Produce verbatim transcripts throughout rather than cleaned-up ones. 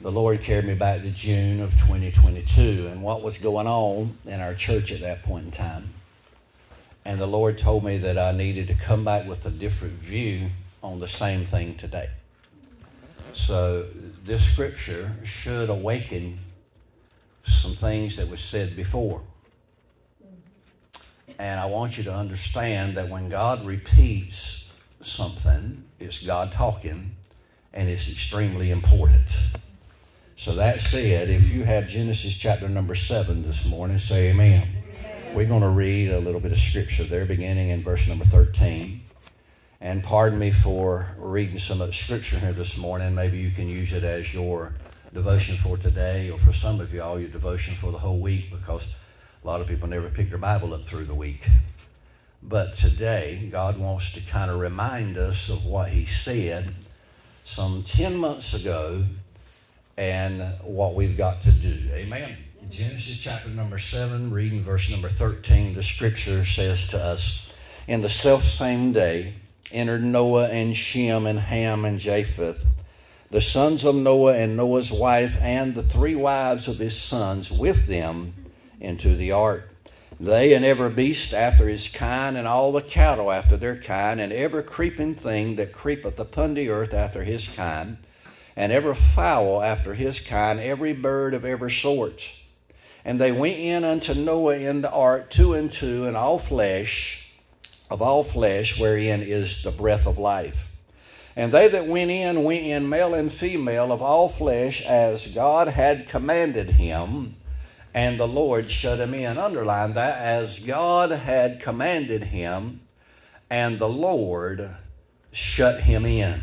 the Lord carried me back to June of twenty twenty-two and what was going on in our church at that point in time. And the Lord told me that I needed to come back with a different view on the same thing today. So this scripture should awaken some things that was said before. And I want you to understand that when God repeats something, it's God talking, and it's extremely important. So that said, if you have Genesis chapter number seven this morning, say amen. Amen. We're going to read a little bit of scripture there, beginning in verse number thirteen. And pardon me for reading some of the scripture here this morning. Maybe you can use it as your devotion for today, or for some of you, all your devotion for the whole week, because a lot of people never pick their Bible up through the week. But today, God wants to kind of remind us of what he said some ten months ago and what we've got to do. Amen. In Genesis chapter number seven, reading verse number thirteen, the scripture says to us, "In the selfsame day entered Noah and Shem and Ham and Japheth, the sons of Noah, and Noah's wife, and the three wives of his sons with them into the ark. They and every beast after his kind, and all the cattle after their kind, and every creeping thing that creepeth upon the earth after his kind, and every fowl after his kind, every bird of every sort. And they went in unto Noah in the ark, two and two, and all flesh, of all flesh, wherein is the breath of life. And they that went in, went in male and female of all flesh, as God had commanded him, and the Lord shut him in." Underline that, as God had commanded him, and the Lord shut him in.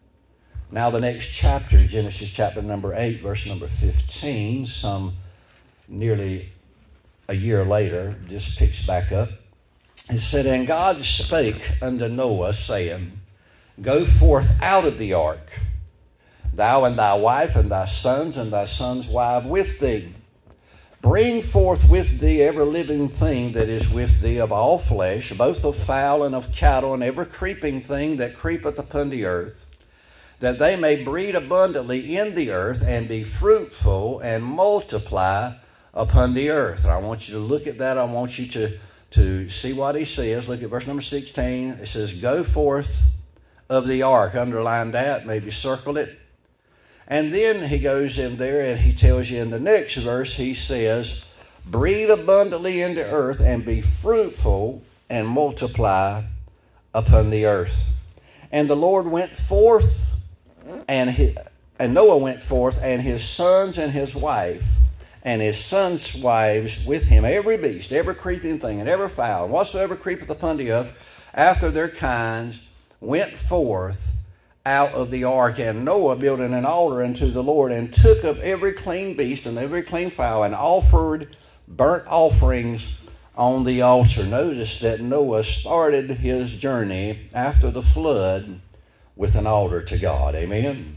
Now the next chapter, Genesis chapter number eight, verse number fifteen, some nearly a year later, this picks back up. It said, "And God spake unto Noah, saying, Go forth out of the ark, thou and thy wife and thy sons and thy sons' wife with thee. Bring forth with thee every living thing that is with thee of all flesh, both of fowl and of cattle, and every creeping thing that creepeth upon the earth, that they may breed abundantly in the earth, and be fruitful, and multiply upon the earth." And I want you to look at that. I want you to, to see what he says. Look at verse number sixteen. It says, "Go forth of the ark." Underline that, maybe circle it. And then he goes in there and he tells you in the next verse, he says, "Breed abundantly in the earth, and be fruitful, and multiply upon the earth." And the Lord went forth, and he, and Noah went forth, and his sons and his wife, and his sons' wives with him, every beast, every creeping thing, and every fowl, and whatsoever creepeth upon the earth, after their kinds, went forth out of the ark. And Noah built an altar unto the Lord, and took of every clean beast and every clean fowl, and offered burnt offerings on the altar. Notice that Noah started his journey after the flood with an altar to God. Amen?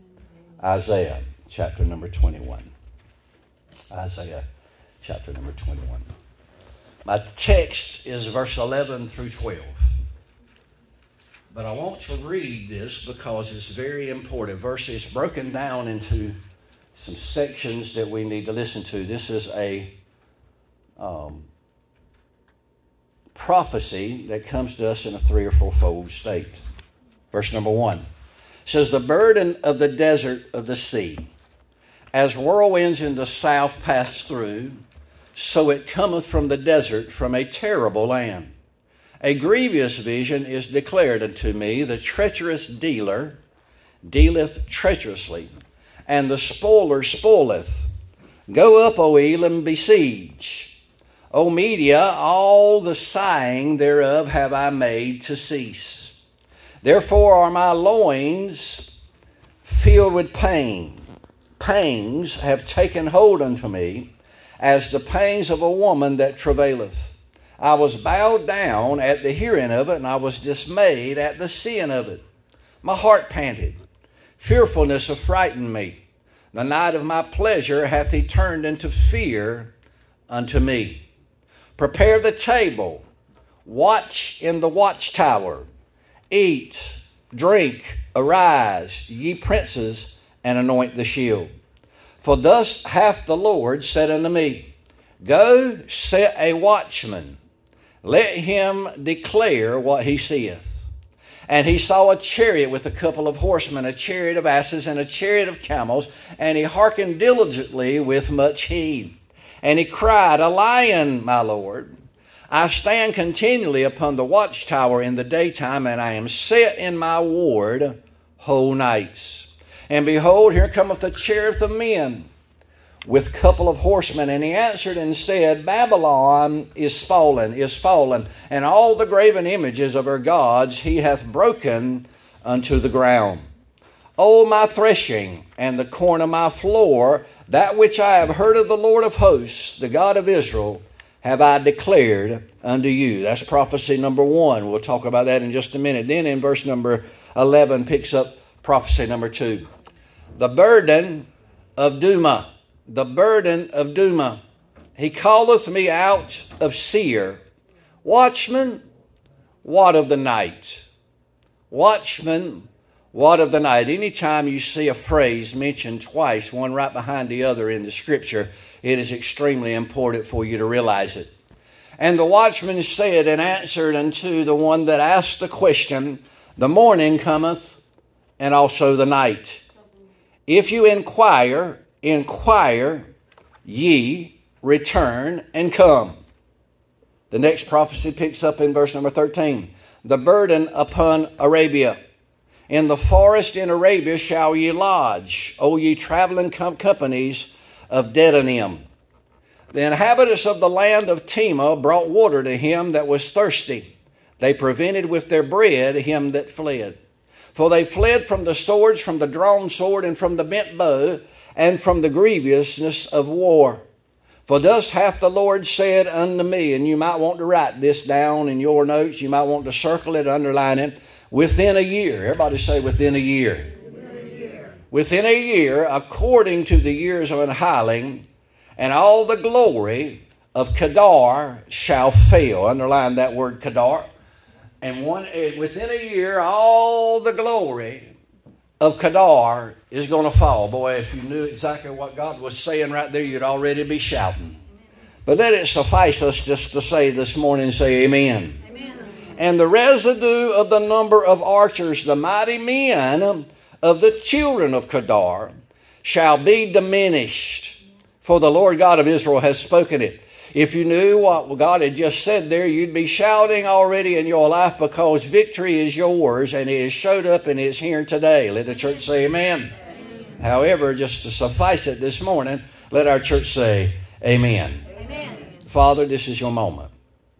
Isaiah chapter number twenty-one. Isaiah chapter number twenty-one. My text is verse eleven through twelve. But I want to read this because it's very important. Verse is broken down into some sections that we need to listen to. This is a um, prophecy that comes to us in a three or four-fold state. Verse number one says, "The burden of the desert of the sea, as whirlwinds in the south pass through, so it cometh from the desert, from a terrible land. A grievous vision is declared unto me. The treacherous dealer dealeth treacherously, and the spoiler spoileth. Go up, O Elam, besiege. O Media, all the sighing thereof have I made to cease. Therefore are my loins filled with pain. Pangs have taken hold unto me, as the pangs of a woman that travaileth. I was bowed down at the hearing of it, and I was dismayed at the seeing of it. My heart panted. Fearfulness affrighted me. The night of my pleasure hath he turned into fear unto me. Prepare the table. Watch in the watchtower. Eat, drink, arise, ye princes, and anoint the shield. For thus hath the Lord said unto me, Go set a watchman, let him declare what he seeth. And he saw a chariot with a couple of horsemen, a chariot of asses, and a chariot of camels, and he hearkened diligently with much heed. And he cried, A lion, my Lord! I stand continually upon the watchtower in the daytime, and I am set in my ward whole nights. And behold, here cometh a chariot of men with couple of horsemen. And he answered and said, Babylon is fallen, is fallen, and all the graven images of her gods he hath broken unto the ground. O my threshing, and the corn of my floor, that which I have heard of the Lord of hosts, the God of Israel, have I declared unto you. That's prophecy number one. We'll talk about that in just a minute. Then in verse number eleven picks up prophecy number two. The burden of Duma. The burden of Duma. He calleth me out of Seir. Watchman, what of the night? Watchman, what of the night? Anytime you see a phrase mentioned twice, one right behind the other in the scripture, it is extremely important for you to realize it. And the watchman said and answered unto the one that asked the question, The morning cometh, and also the night. If you inquire, inquire ye, return, and come. The next prophecy picks up in verse number thirteen. The burden upon Arabia. In the forest in Arabia shall ye lodge, O ye traveling com- companies of Dedanim. The inhabitants of the land of Tema brought water to him that was thirsty. They prevented with their bread him that fled. For they fled from the swords, from the drawn sword, and from the bent bow, and from the grievousness of war. For thus hath the Lord said unto me, and you might want to write this down in your notes, you might want to circle it, underline it, within a year. Everybody say within a year. Within a year, within a year according to the years of unhiling, and all the glory of Kedar shall fail. Underline that word Kedar. And one within a year, all the glory of Kedar is going to fall. Boy, if you knew exactly what God was saying right there, you'd already be shouting. But let it suffice us just to say this morning, say amen. Amen. And the residue of the number of archers, the mighty men of the children of Kedar, shall be diminished. For the Lord God of Israel has spoken it. If you knew what God had just said there, you'd be shouting already in your life, because victory is yours and it is showed up and is here today. Let the church say amen. Amen. However, just to suffice it this morning, let our church say amen. Amen. Father, this is your moment.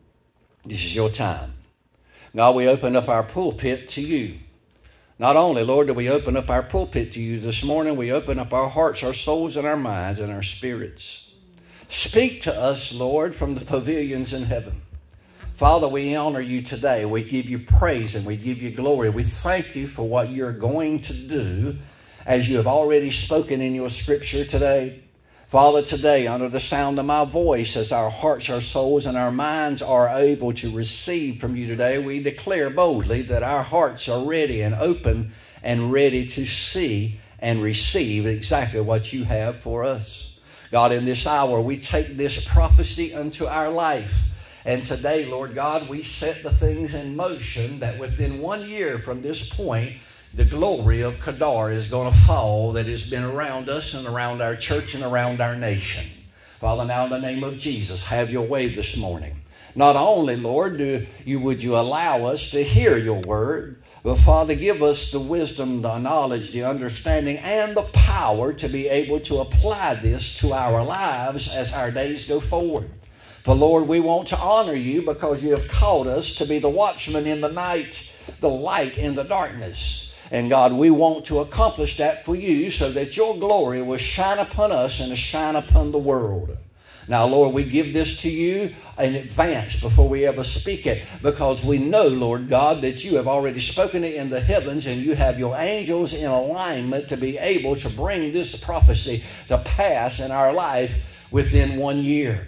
This is your time. God, we open up our pulpit to you. Not only, Lord, do we open up our pulpit to you this morning, we open up our hearts, our souls, and our minds, and our spirits. Speak to us, Lord, from the pavilions in heaven. Father, we honor you today. We give you praise and we give you glory. We thank you for what you're going to do as you have already spoken in your scripture today. Father, today, under the sound of my voice, as our hearts, our souls, and our minds are able to receive from you today, we declare boldly that our hearts are ready and open and ready to see and receive exactly what you have for us. God, in this hour, we take this prophecy unto our life. And today, Lord God, we set the things in motion that within one year from this point, the glory of Kedar is going to fall that has been around us and around our church and around our nation. Father, now in the name of Jesus, have your way this morning. Not only, Lord, do you would you allow us to hear your word, but Father, give us the wisdom, the knowledge, the understanding, and the power to be able to apply this to our lives as our days go forward. For Lord, we want to honor you because you have called us to be the watchman in the night, the light in the darkness. And God, we want to accomplish that for you so that your glory will shine upon us and shine upon the world. Now, Lord, we give this to you in advance before we ever speak it, because we know, Lord God, that you have already spoken it in the heavens and you have your angels in alignment to be able to bring this prophecy to pass in our life within one year.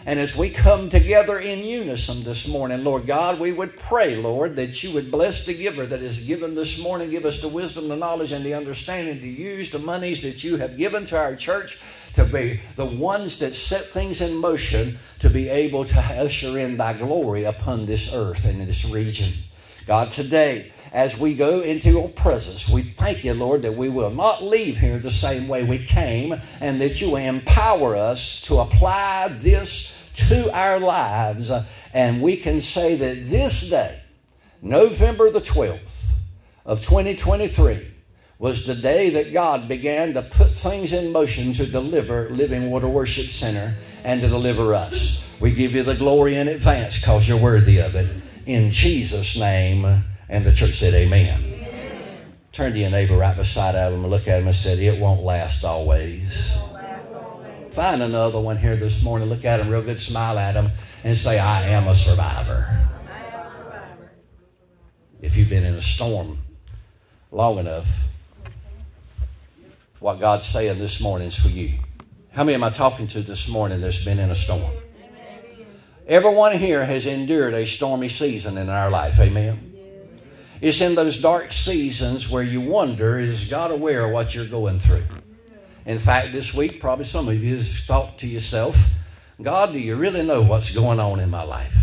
And as we come together in unison this morning, Lord God, we would pray, Lord, that you would bless the giver that is given this morning. Give us the wisdom, the knowledge, and the understanding to use the monies that you have given to our church to be the ones that set things in motion to be able to usher in thy glory upon this earth and in this region. God, today, as we go into your presence, we thank you, Lord, that we will not leave here the same way we came, and that you empower us to apply this to our lives. And we can say that this day, November the twelfth of twenty twenty-three, was the day that God began to put things in motion to deliver Living Water Worship Center and to deliver us. We give you the glory in advance because you're worthy of it. In Jesus' name. And the church said amen. Amen. Turn to your neighbor right beside of him and look at him and said, it won't last always. Won't last always. Find another one here this morning. Look at him real good, smile at him, and say, I am a survivor. I am a survivor. If you've been in a storm long enough, what God's saying this morning is for you. How many am I talking to this morning that's been in a storm? Amen. Everyone here has endured a stormy season in our life. Amen. It's in those dark seasons where you wonder, is God aware of what you're going through? In fact, this week, probably some of you have thought to yourself, God, do you really know what's going on in my life?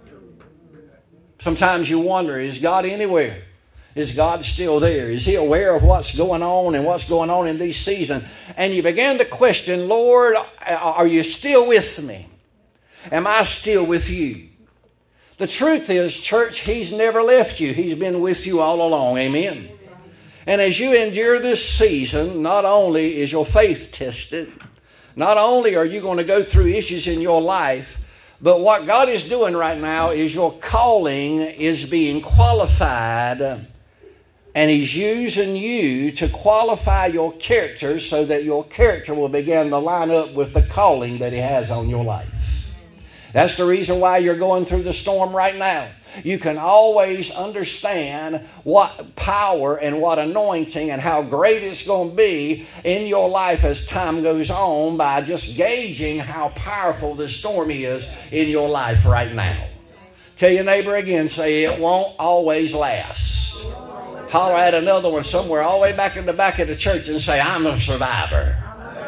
Sometimes you wonder, is God anywhere? Is God still there? Is he aware of what's going on and what's going on in these seasons? And you begin to question, Lord, are you still with me? Am I still with you? The truth is, church, he's never left you. He's been with you all along. Amen. And as you endure this season, not only is your faith tested, not only are you going to go through issues in your life, but what God is doing right now is your calling is being qualified, and he's using you to qualify your character so that your character will begin to line up with the calling that he has on your life. That's the reason why you're going through the storm right now. You can always understand what power and what anointing and how great it's going to be in your life as time goes on by just gauging how powerful the storm is in your life right now. Tell your neighbor again, say, it won't always last. Holler at another one somewhere all the way back in the back of the church and say, I'm a survivor.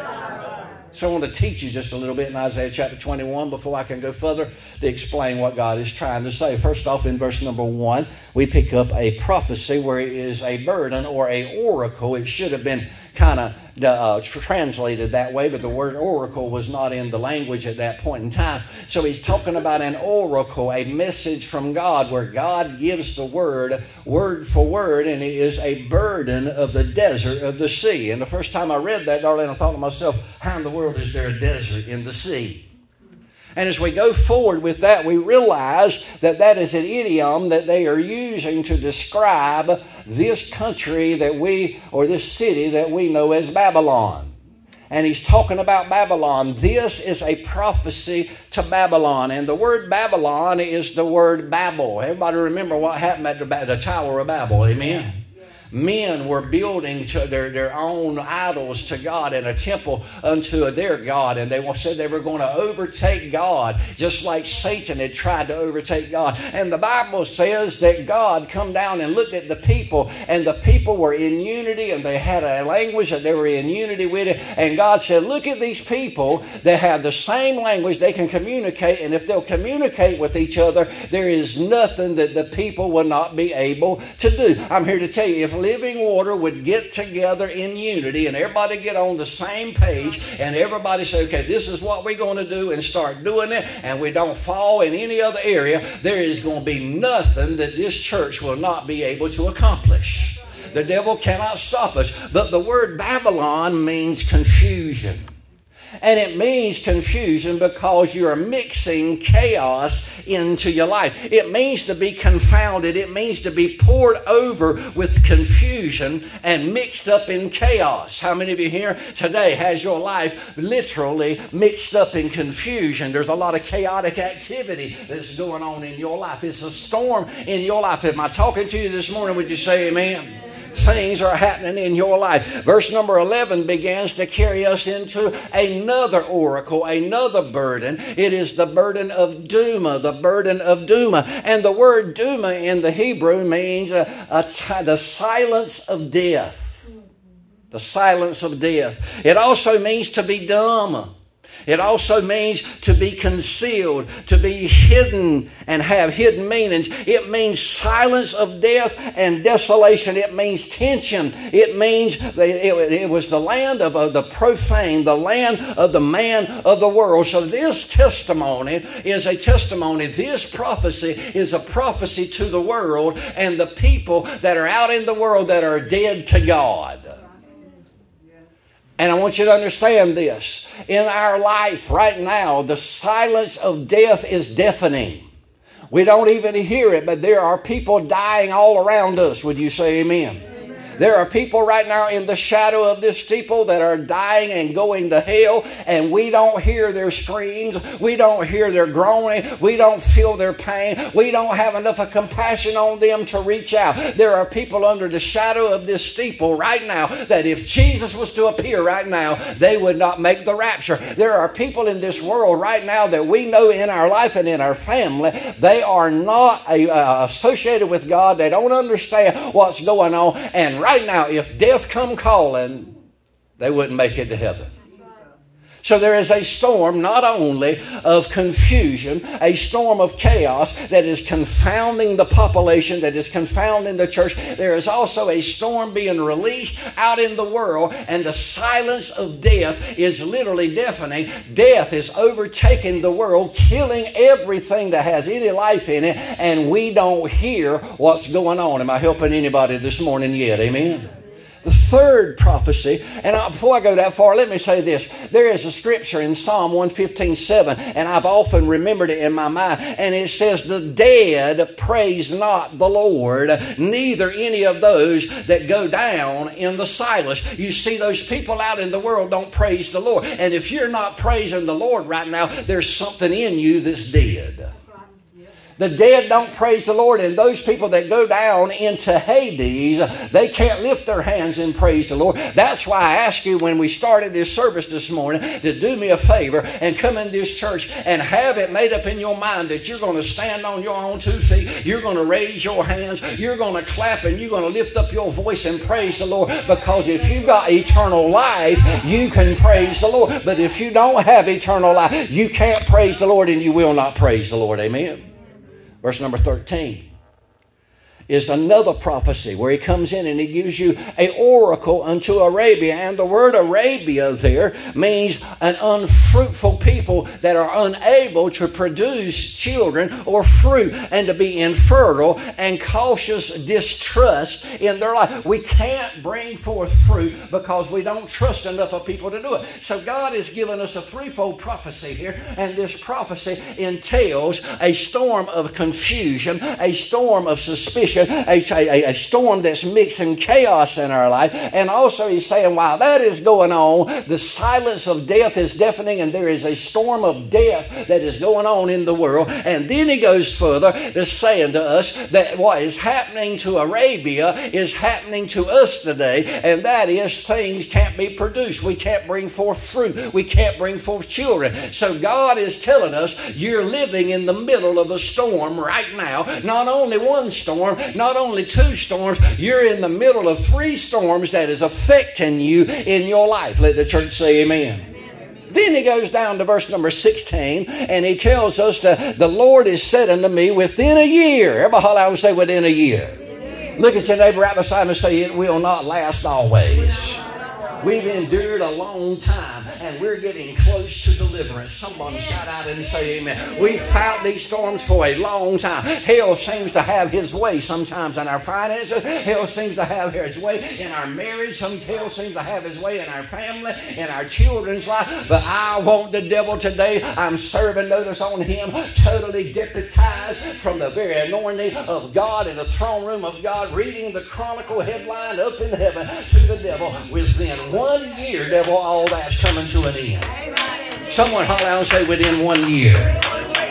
So I want to teach you just a little bit in Isaiah chapter twenty-one before I can go further to explain what God is trying to say. First off, in verse number one, we pick up a prophecy where it is a burden or a oracle. It should have been kind of uh, translated that way, but the word oracle was not in the language at that point in time. So he's talking about an oracle, a message from God where God gives the word, word for word, and it is a burden of the desert of the sea. And the first time I read that, darling, I thought to myself, how in the world is there a desert in the sea? And as we go forward with that, we realize that that is an idiom that they are using to describe this country that we, or this city that we know as Babylon. And he's talking about Babylon. This is a prophecy to Babylon. And the word Babylon is the word Babel. Everybody remember what happened at the, the Tower of Babel. Amen. Men were building to their, their own idols to God and a temple unto their God. And they said they were going to overtake God, just like Satan had tried to overtake God. And the Bible says that God come down and looked at the people, and the people were in unity, and they had a language that they were in unity with it. And God said, look at these people that have the same language. They can communicate, and if they'll communicate with each other, there is nothing that the people will not be able to do. I'm here to tell you, if Living Water would get together in unity and everybody get on the same page and everybody say, okay, this is what we're going to do, and start doing it, and we don't fall in any other area, there is going to be nothing that this church will not be able to accomplish. The devil cannot stop us. But the word Babylon means confusion. And it means confusion because you're mixing chaos into your life. It means to be confounded. It means to be poured over with confusion and mixed up in chaos. How many of you here today has your life literally mixed up in confusion? There's a lot of chaotic activity that's going on in your life. It's a storm in your life. Am I talking to you this morning? Would you say amen? things are happening in your life. Verse number eleven begins to carry us into another oracle, another burden. It is the burden of Duma, the burden of Duma. And the word Duma in the Hebrew means a, a t- the silence of death. The silence of death. It also means to be dumb. It also means to be concealed, to be hidden and have hidden meanings. It means silence of death and desolation. It means tension. It means it was the land of the profane, the land of the man of the world. So this testimony is a testimony. This prophecy is a prophecy to the world and the people that are out in the world that are dead to God. And I want you to understand this. In our life right now, the silence of death is deafening. We don't even hear it, but there are people dying all around us. Would you say amen? There are people right now in the shadow of this steeple that are dying and going to hell, and we don't hear their screams. We don't hear their groaning. We don't feel their pain. We don't have enough of compassion on them to reach out. There are people under the shadow of this steeple right now that if Jesus was to appear right now, they would not make the rapture. There are people in this world right now that we know in our life and in our family, they are not uh, associated with God. They don't understand what's going on, and right Right now, if death come calling, they wouldn't make it to heaven. So there is a storm not only of confusion, a storm of chaos that is confounding the population, that is confounding the church. There is also a storm being released out in the world, and the silence of death is literally deafening. Death is overtaking the world, killing everything that has any life in it, and we don't hear what's going on. Am I helping anybody this morning yet? Amen. The third prophecy, and I, before I go that far, let me say this. There is a scripture in Psalm one fifteen seven, and I've often remembered it in my mind, and it says, the dead praise not the Lord, neither any of those that go down in the silence. You see, those people out in the world don't praise the Lord, and if you're not praising the Lord right now, there's something in you that's dead. The dead don't praise the Lord, and those people that go down into Hades, they can't lift their hands and praise the Lord. That's why I asked you when we started this service this morning to do me a favor and come in this church and have it made up in your mind that you're going to stand on your own two feet, you're going to raise your hands, you're going to clap, and you're going to lift up your voice and praise the Lord, because if you got eternal life, you can praise the Lord. But if you don't have eternal life, you can't praise the Lord, and you will not praise the Lord. Amen. Verse number thirteen is another prophecy where he comes in and he gives you an oracle unto Arabia. And the word Arabia there means an unfruitful people that are unable to produce children or fruit, and to be infertile and cautious distrust in their life. We can't bring forth fruit because we don't trust enough of people to do it. So God has given us a threefold prophecy here, and this prophecy entails a storm of confusion, a storm of suspicion, A, a, a storm that's mixing chaos in our life. And also he's saying while that is going on, the silence of death is deafening, and there is a storm of death that is going on in the world. And then he goes further to saying to us that what is happening to Arabia is happening to us today, and that is things can't be produced. We can't bring forth fruit. We can't bring forth children. So God is telling us you're living in the middle of a storm right now. Not only one storm, not only two storms, you're in the middle of three storms that is affecting you in your life. Let the church say amen. Amen. Then he goes down to verse number sixteen, and he tells us that the Lord is said unto me within a year. Everybody holler out and say within a year. Amen. Look at your neighbor right beside him and say it will not last always. We've endured a long time, and we're getting close to deliverance. Someone shout out and say amen. We've fought these storms for a long time. Hell seems to have his way sometimes in our finances. Hell seems to have his way in our marriage. Some hell seems to have his way in our family, in our children's life. But I want the devil today. I'm serving notice on him, totally deputized from the very anointing of God in the throne room of God, reading the Chronicle headline up in heaven to the devil within one year, devil, all that's coming to an end. Amen. Someone holler out and say within one year.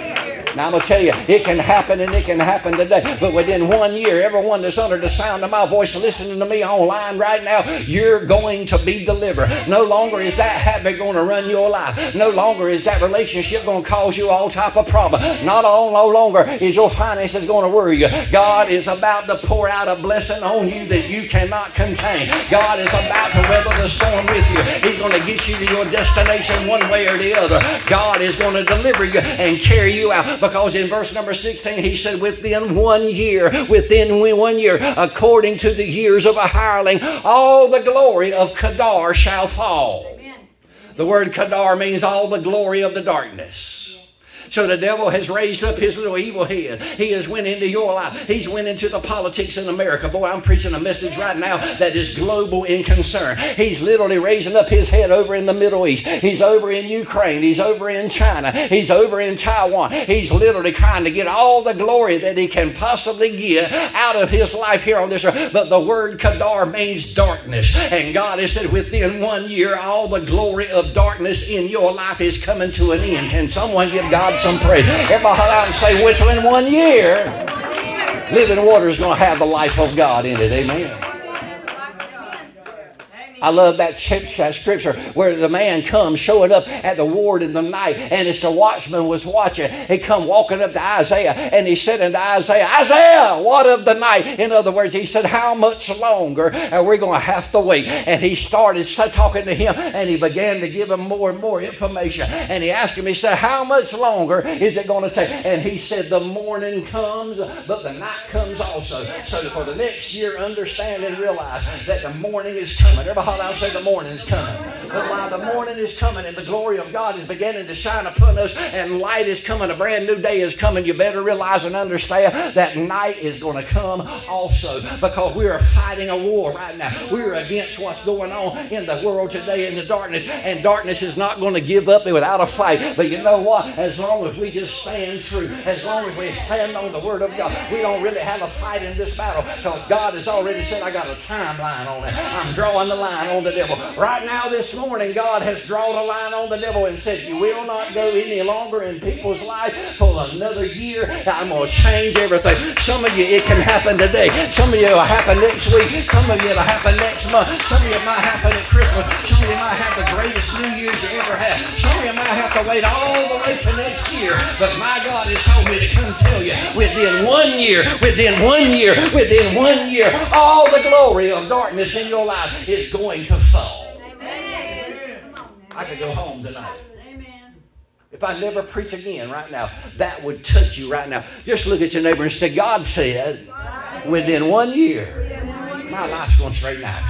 Now I'm going to tell you, it can happen and it can happen today. But within one year, everyone that's under the sound of my voice listening to me online right now, you're going to be delivered. No longer is that habit going to run your life. No longer is that relationship going to cause you all type of problem. Not all, no longer is your finances going to worry you. God is about to pour out a blessing on you that you cannot contain. God is about to weather the storm with you. He's going to get you to your destination one way or the other. God is going to deliver you and carry you out. Because in verse number sixteen, he said, within one year, within one year, according to the years of a hireling, all the glory of Kedar shall fall. Amen. The word Kedar means all the glory of the darkness. So the devil has raised up his little evil head. He has went into your life. He's went into the politics in America. Boy, I'm preaching a message right now that is global in concern. He's literally raising up his head over in the Middle East. He's over in Ukraine. He's over in China. He's over in Taiwan. He's literally trying to get all the glory that he can possibly get out of his life here on this earth. But the word Kedar means darkness. And God has said within one year, all the glory of darkness in your life is coming to an end. Can someone give God some praise? Everybody holler out and say, within one year, living water is going to have the life of God in it. Amen. I love that scripture where the man comes showing up at the ward in the night, and as the watchman was watching, he come walking up to Isaiah, and he said unto Isaiah, Isaiah, what of the night? In other words, he said, how much longer are we going to have to wait? And he started talking to him, and he began to give him more and more information. And he asked him, he said, how much longer is it going to take? And he said, the morning comes, but the night comes also. So for the next year, understand and realize that the morning is coming. Everybody I'll say the morning is coming. But while the morning is coming and the glory of God is beginning to shine upon us and light is coming, a brand new day is coming, you better realize and understand that night is going to come also, because we are fighting a war right now. We're against what's going on in the world today in the darkness, and darkness is not going to give up without a fight. But you know what? As long as we just stand true, as long as we stand on the word of God, we don't really have a fight in this battle, because God has already said, I got a timeline on it. I'm drawing the line on the devil. Right now this morning, God has drawn a line on the devil and said, you will not go any longer in people's life for another year. I'm going to change everything. Some of you, it can happen today. Some of you, it'll happen next week. Some of you, it'll happen next month. Some of you, it might happen at Christmas. Some of you might have the greatest New Year's you ever had. Some of you might have to wait all the way to next year. But my God has told me to come tell you, within one year, within one year, within one year, all the glory of darkness in your life is going to fall. Amen. I could go home tonight. Amen. If I never preach again right now, that would touch you right now. Just look at your neighbor and say, God said, within one year, my life's going to straighten out.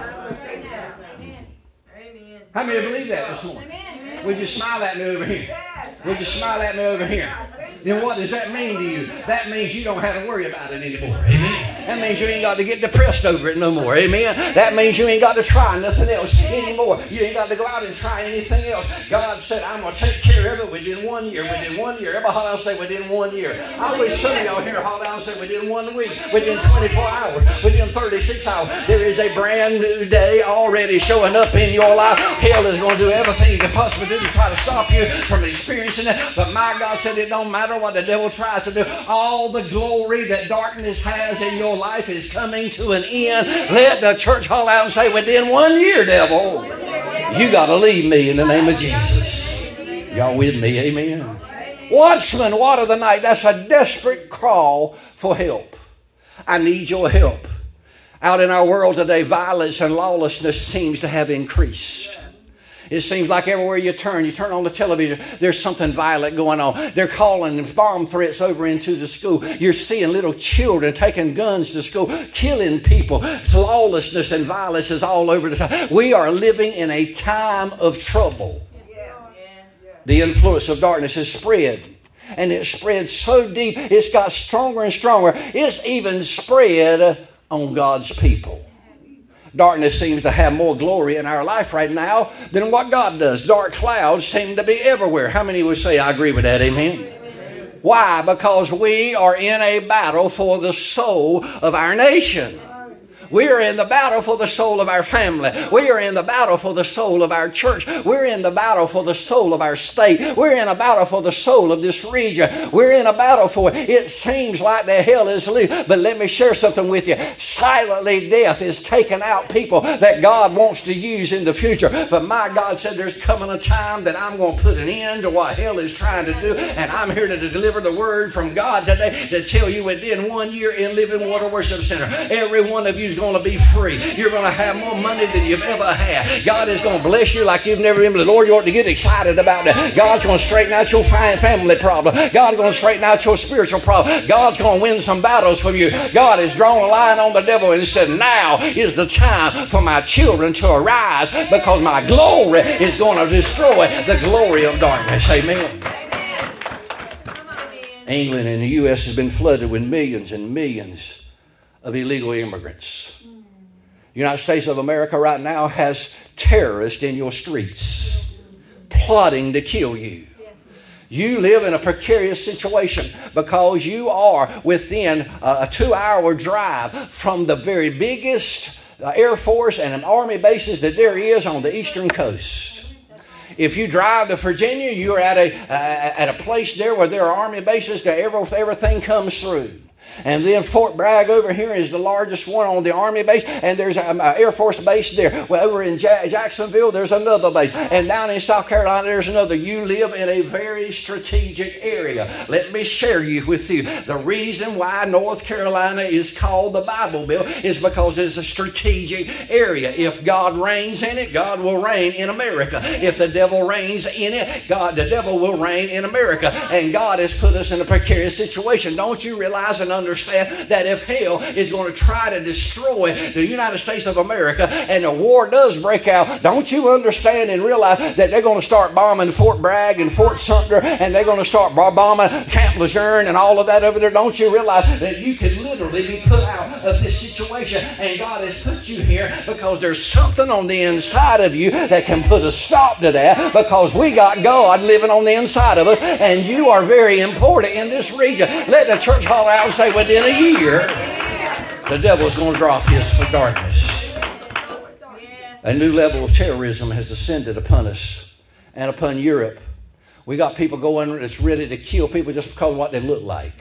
How many believe that this morning? Would you smile at me over here? Would you smile at me over here? Then what does that mean to you? That means you don't have to worry about it anymore. Amen. That means you ain't got to get depressed over it no more. Amen. That means you ain't got to try nothing else anymore. You ain't got to go out and try anything else. God said, I'm going to take care of it within one year. Within one year. Everybody holler out and say within one year. I wish some of y'all here holler out and say within one week. Within twenty-four hours. Within thirty-six hours. There is a brand new day already showing up in your life. Hell is going to do everything it can possibly do to try to stop you from experiencing it. But my God said it don't matter what the devil tries to do. All the glory that darkness has in your life is coming to an end. Let the church haul out and say, within one year, devil, you got to leave me in the name of Jesus. Y'all with me? Amen. Watchman, what of the night? That's a desperate call for help. I need your help. Out in our world today, violence and lawlessness seems to have increased. It seems like everywhere you turn, you turn on the television, there's something violent going on. They're calling bomb threats over into the school. You're seeing little children taking guns to school, killing people. Lawlessness and violence is all over the time. We are living in a time of trouble. The influence of darkness has spread. And it spread so deep, it's got stronger and stronger. It's even spread on God's people. Darkness seems to have more glory in our life right now than what God does. Dark clouds seem to be everywhere. How many would say, I agree with that? Amen. Why? Because we are in a battle for the soul of our nation. We are in the battle for the soul of our family. We are in the battle for the soul of our church. We're in the battle for the soul of our state. We're in a battle for the soul of this region. We're in a battle for it. It seems like the hell is loose. But let me share something with you. Silently, death is taking out people that God wants to use in the future. But my God said there's coming a time that I'm going to put an end to what hell is trying to do. And I'm here to deliver the word from God today to tell you within one year in Living Water Worship Center, every one of you is going to be free. You're going to have more money than you've ever had. God is going to bless you like you've never been. The Lord, you ought to get excited about that. God's going to straighten out your family problem. God's going to straighten out your spiritual problem. God's going to win some battles for you. God has drawn a line on the devil and said, now is the time for my children to arise, because my glory is going to destroy the glory of darkness. Amen. England and the U S has been flooded with millions and millions of illegal immigrants. The United States of America right now has terrorists in your streets plotting to kill you. You live in a precarious situation because you are within a two-hour drive from the very biggest Air Force and Army bases that there is on the eastern coast. If you drive to Virginia, you're at a uh, at a place there where there are Army bases that every, everything comes through. And then Fort Bragg over here is the largest one on the Army base. And there's an Air Force base there. Well, over in ja- Jacksonville, there's another base. And down in South Carolina, there's another. You live in a very strategic area. Let me share you with you. The reason why North Carolina is called the Bible Belt is because it's a strategic area. If God reigns in it, God will reign in America. If the devil reigns in it, God, the devil will reign in America. And God has put us in a precarious situation. Don't you realize and understand that if hell is going to try to destroy the United States of America and the war does break out, don't you understand and realize that they're going to start bombing Fort Bragg and Fort Sumter, and they're going to start bombing Camp Lejeune and all of that over there? Don't you realize that you could literally be put out of this situation, and God has put you here because there's something on the inside of you that can put a stop to that, because we got God living on the inside of us, and you are very important in this region. Let the church hall out and say, within a year, the devil's going to drop his for darkness. A new level of terrorism has ascended upon us and upon Europe. We got people going that's ready to kill people just because of what they look like.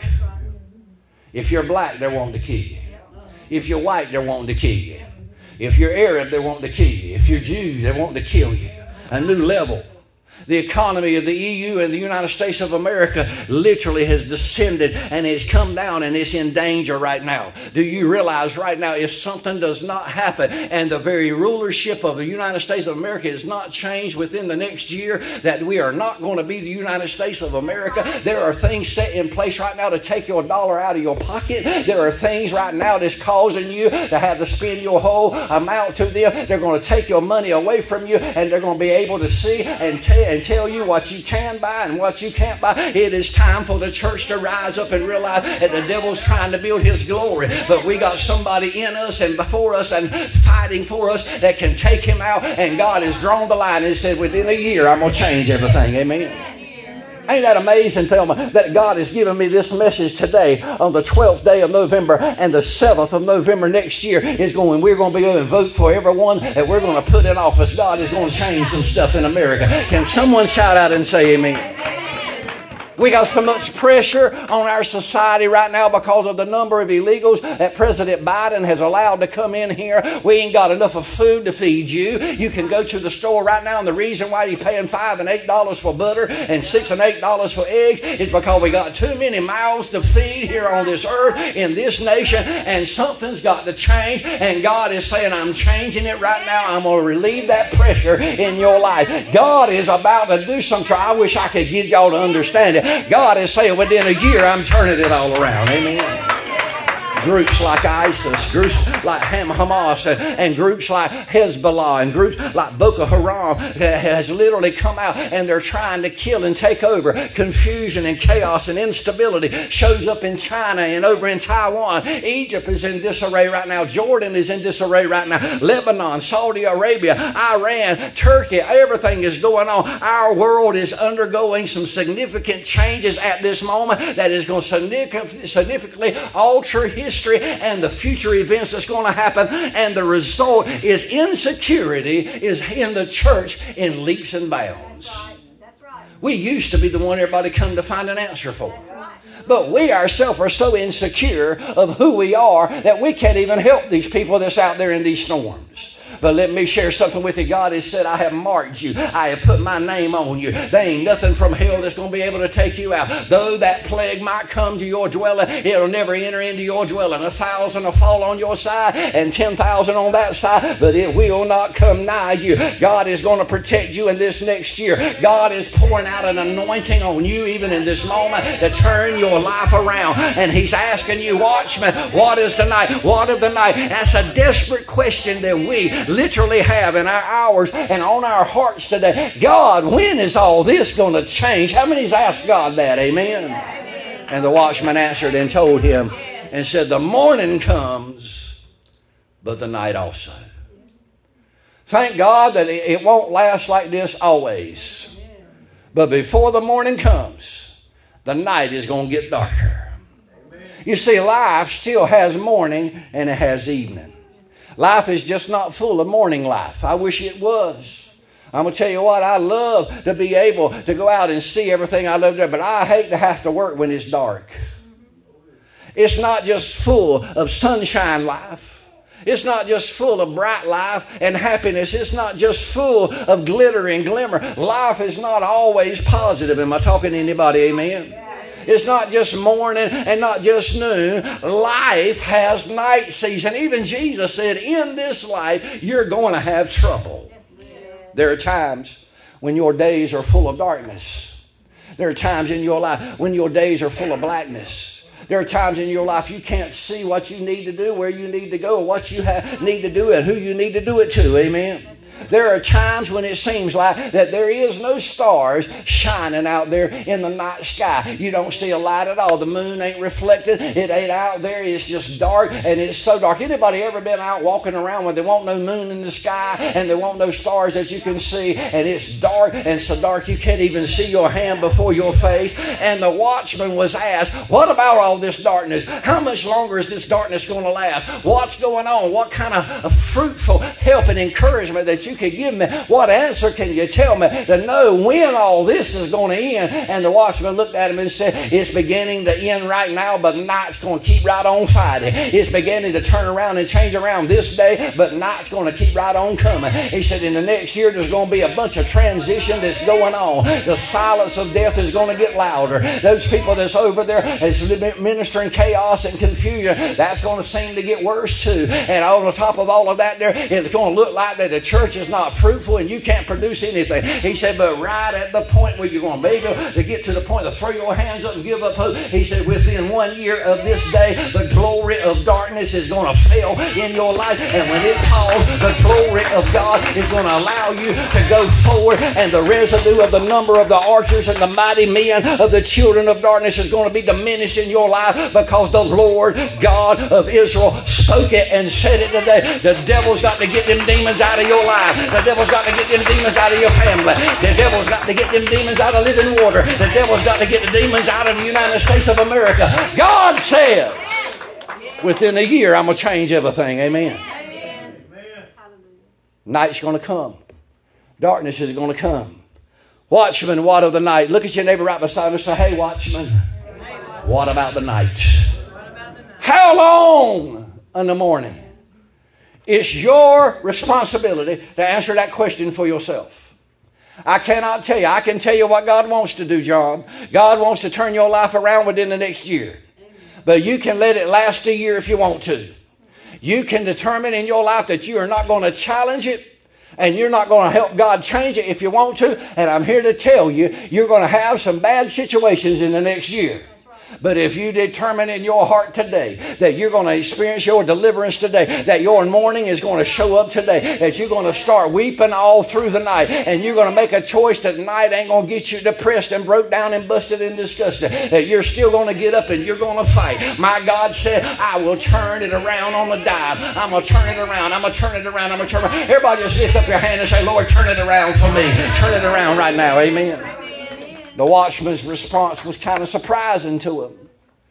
If you're black, they're wanting to kill you. If you're white, they're wanting to kill you. If you're Arab, they're wanting to kill you. If you're Jew, they're wanting to kill you. A new level. The economy of the E U and the United States of America literally has descended and it's come down and it's in danger right now. Do you realize right now, if something does not happen and the very rulership of the United States of America is not changed within the next year, that we are not going to be the United States of America? There are things set in place right now to take your dollar out of your pocket. There are things right now that's causing you to have to spend your whole amount to them. They're going to take your money away from you, and they're going to be able to see and tell and tell you what you can buy and what you can't buy. It is time for the church to rise up and realize that the devil's trying to build his glory, but we got somebody in us and before us and fighting for us that can take him out, and God has drawn the line and said, within a year I'm going to change everything. Amen. Ain't that amazing, Thelma, that God has given me this message today on the twelfth day of November, and the seventh of November next year is going, we're going to be able to vote for everyone that we're going to put in office. God is going to change some stuff in America. Can someone shout out and say amen? We got so much pressure on our society right now because of the number of illegals that President Biden has allowed to come in here. We ain't got enough of food to feed you. You can go to the store right now, and the reason why you're paying five and eight dollars for butter and six and eight dollars for eggs is because we got too many mouths to feed here on this earth in this nation, and something's got to change. And God is saying, I'm changing it right now. I'm going to relieve that pressure in your life. God is about to do something. I wish I could get y'all to understand it. God is saying, within a year, I'm turning it all around. Amen. Groups like ISIS, groups like Hamas, and, and groups like Hezbollah, and groups like Boko Haram has literally come out, and they're trying to kill and take over. Confusion and chaos and instability shows up in China and over in Taiwan. Egypt is in disarray right now. Jordan is in disarray right now. Lebanon, Saudi Arabia, Iran, Turkey, everything is going on. Our world is undergoing some significant changes at this moment that is going to significantly alter history history and the future events that's going to happen. And the result is insecurity is in the church in leaps and bounds. That's right. That's right. We used to be the one everybody come to find an answer for. But we ourselves are so insecure of who we are that we can't even help these people that's out there in these storms. But let me share something with you. God has said, I have marked you. I have put my name on you. There ain't nothing from hell that's going to be able to take you out. Though that plague might come to your dwelling, it'll never enter into your dwelling. A thousand will fall on your side and ten thousand on that side, but it will not come nigh you. God is going to protect you in this next year. God is pouring out an anointing on you even in this moment to turn your life around. And He's asking you, watchman, what is the night? What of the night? That's a desperate question that we literally have in our hours and on our hearts today. God, when is all this going to change? How many's asked God that? Amen. Amen. And the watchman answered and told him and said, the morning comes, but the night also. Thank God that it won't last like this always. But before the morning comes, the night is going to get darker. You see, life still has morning and it has evening. Life is just not full of morning life. I wish it was. I'm going to tell you what, I love to be able to go out and see everything I love to do, but I hate to have to work when it's dark. It's not just full of sunshine life. It's not just full of bright life and happiness. It's not just full of glitter and glimmer. Life is not always positive. Am I talking to anybody? Amen. It's not just morning and not just noon. Life has night season. Even Jesus said, in this life, you're going to have trouble. There are times when your days are full of darkness. There are times in your life when your days are full of blackness. There are times in your life you can't see what you need to do, where you need to go, what you have, need to do, and who you need to do it to. Amen. There are times when it seems like that there is no stars shining out there in the night sky. You don't see a light at all. The moon ain't reflected. It ain't out there. It's just dark, and it's so dark. Anybody ever been out walking around when there won't no moon in the sky and there won't no stars that you can see, and it's dark and so dark you can't even see your hand before your face? And the watchman was asked, what about all this darkness? How much longer is this darkness going to last? What's going on? What kind of fruitful help and encouragement that you You can give me? What answer can you tell me to know when all this is going to end? And the watchman looked at him and said, it's beginning to end right now, but night's going to keep right on fighting. It's beginning to turn around and change around this day, but night's going to keep right on coming. He said, in the next year, there's going to be a bunch of transition that's going on. The silence of death is going to get louder. Those people that's over there is ministering chaos and confusion, that's going to seem to get worse too. And on the top of all of that there, it's going to look like that the church is not fruitful and you can't produce anything. He said, but right at the point where you're going to be able to get to the point to throw your hands up and give up hope, he said, within one year of this day, the glory of darkness is going to fail in your life. And when it falls, the glory of God is going to allow you to go forward, and the residue of the number of the archers and the mighty men of the children of darkness is going to be diminished in your life, because the Lord God of Israel spoke it and said it today. The devil's got to get them demons out of your life. The devil's got to get them demons out of your family. The devil's got to get them demons out of living water. The devil's got to get the demons out of the United States of America. God says, within a year, I'm going to change everything. Amen. Amen. Night's going to come. Darkness is going to come. Watchman, what of the night? Look at your neighbor right beside him and say, hey, watchman, what about the night? How long in the morning? It's your responsibility to answer that question for yourself. I cannot tell you. I can tell you what God wants to do, John. God wants to turn your life around within the next year. But you can let it last a year if you want to. You can determine in your life that you are not going to challenge it, and you're not going to help God change it if you want to. And I'm here to tell you, you're going to have some bad situations in the next year. But if you determine in your heart today that you're going to experience your deliverance today, that your morning is going to show up today, that you're going to start weeping all through the night, and you're going to make a choice that night ain't going to get you depressed and broke down and busted and disgusted, that you're still going to get up and you're going to fight. My God said, I will turn it around on the dime. I'm going to turn it around. I'm going to turn it around. I'm going to turn it around. Everybody just lift up your hand and say, Lord, turn it around for me. Turn it around right now. Amen. The watchman's response was kind of surprising to him.